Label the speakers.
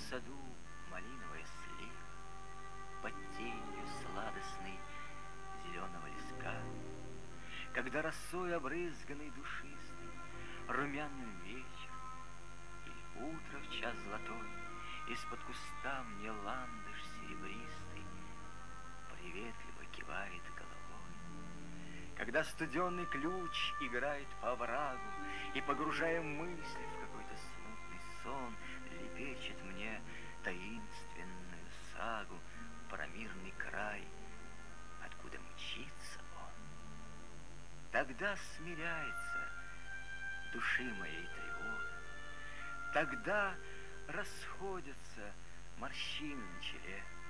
Speaker 1: саду малиновая слива, под тенью сладостной зеленого леска, когда росой обрызганный душистый, румяным вечер, или утро в час золотой, из-под куста мне ландыш серебристый приветливо кивает головой. Когда студеный ключ играет по оврагу и, погружая мысли в какой-то смутный сон, лепечет мне таинственную сагу про мирный край, откуда мчится он. Тогда смиряется души моей тревога, тогда расходятся морщины на челе,